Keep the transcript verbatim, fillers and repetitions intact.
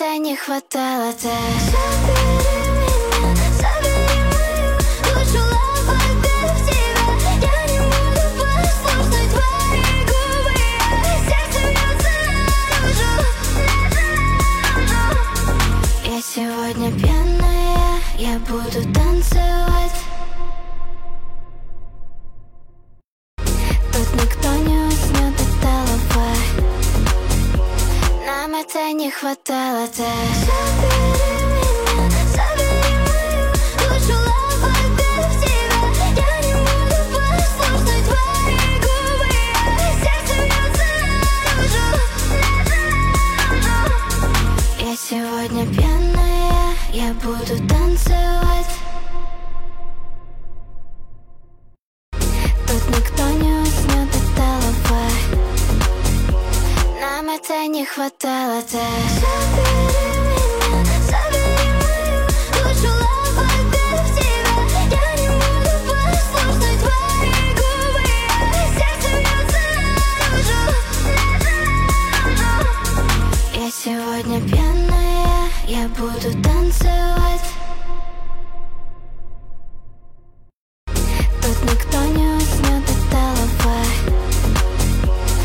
это не хватало. Забери меня, забери мою душу, лопату в тебя. Я не буду послушной твои губы. Сердце бьется наружу, наружу. Я сегодня пьяная, я буду танцевать. Тут никто не уснет от толпы. Нам это не хватало. Забери меня, забери мою душу, лопату в тебя. Я не буду послушной твои губы. Сердце бьется наружу, наружу. Я сегодня пьяная, я буду танцевать. Тут никто не уснет от толпы. Нам это не хватало.